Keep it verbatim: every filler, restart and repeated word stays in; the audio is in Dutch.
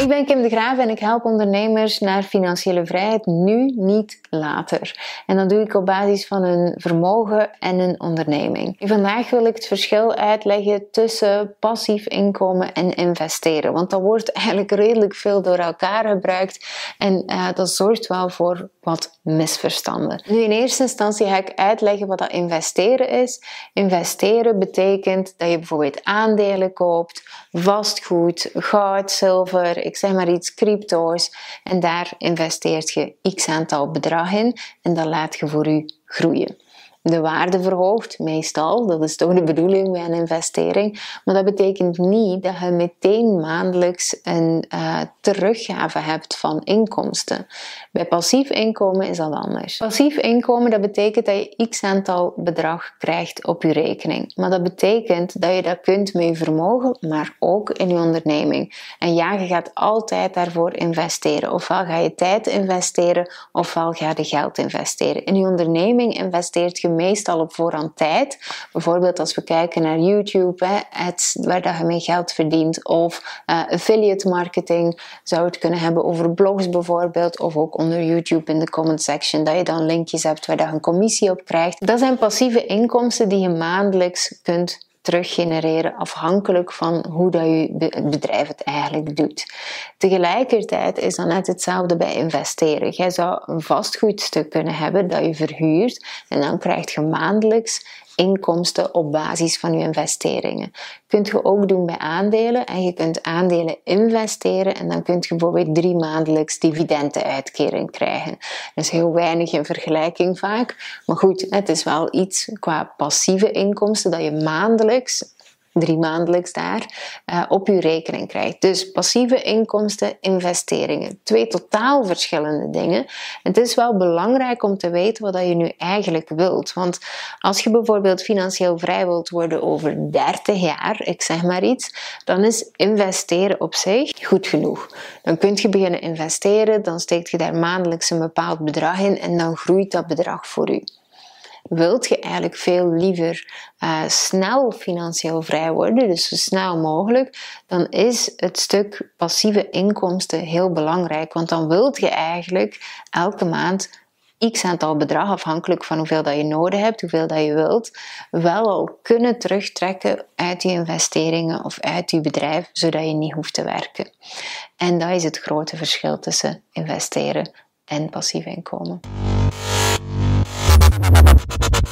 Ik ben Kim de Graaf en ik help ondernemers naar financiële vrijheid nu, niet later. En dat doe ik op basis van een vermogen en een onderneming. En vandaag wil ik het verschil uitleggen tussen passief inkomen en investeren. Want dat wordt eigenlijk redelijk veel door elkaar gebruikt en uh, dat zorgt wel voor wat misverstanden. Nu, in eerste instantie ga ik uitleggen wat dat investeren is. Investeren betekent dat je bijvoorbeeld aandelen koopt, vastgoed, goud, zilver, ik zeg maar iets, crypto's. En daar investeert je x aantal bedrag in en dat laat je voor je groeien. De waarde verhoogt, meestal, dat is toch de bedoeling bij een investering, maar dat betekent niet dat je meteen maandelijks een uh, teruggave hebt van inkomsten. Bij passief inkomen is dat anders. Passief inkomen, dat betekent dat je x aantal bedrag krijgt op je rekening. Maar dat betekent dat je dat kunt met je vermogen, maar ook in je onderneming. En ja, je gaat altijd daarvoor investeren. Ofwel ga je tijd investeren, ofwel ga je geld investeren. In je onderneming investeert je meestal op voorhand tijd. Bijvoorbeeld als we kijken naar YouTube, hè, ads waar dat je mee geld verdient, of uh, affiliate marketing, zou het kunnen hebben over blogs bijvoorbeeld, of ook onder YouTube in de comment section, dat je dan linkjes hebt waar je een commissie op krijgt. Dat zijn passieve inkomsten die je maandelijks kunt teruggenereren, afhankelijk van hoe dat je bedrijf het eigenlijk doet. Tegelijkertijd is dat net hetzelfde bij investeren. Jij zou een vastgoedstuk kunnen hebben dat je verhuurt en dan krijg je maandelijks inkomsten op basis van je investeringen. Kunt je ook doen bij aandelen en je kunt aandelen investeren en dan kun je bijvoorbeeld drie maandelijks dividendenuitkering krijgen. Dat is heel weinig in vergelijking vaak, maar goed, het is wel iets qua passieve inkomsten dat je maandelijks drie maandelijks daar, uh, op je rekening krijgt. Dus passieve inkomsten, investeringen. Twee totaal verschillende dingen. Het is wel belangrijk om te weten wat je nu eigenlijk wilt. Want als je bijvoorbeeld financieel vrij wilt worden over dertig jaar, ik zeg maar iets, dan is investeren op zich goed genoeg. Dan kun je beginnen investeren, dan steekt je daar maandelijks een bepaald bedrag in en dan groeit dat bedrag voor u. Wilt je eigenlijk veel liever uh, snel financieel vrij worden, dus zo snel mogelijk, dan is het stuk passieve inkomsten heel belangrijk. Want dan wilt je eigenlijk elke maand x aantal bedrag, afhankelijk van hoeveel dat je nodig hebt, hoeveel dat je wilt, wel al kunnen terugtrekken uit je investeringen of uit je bedrijf, zodat je niet hoeft te werken. En dat is het grote verschil tussen investeren en passief inkomen.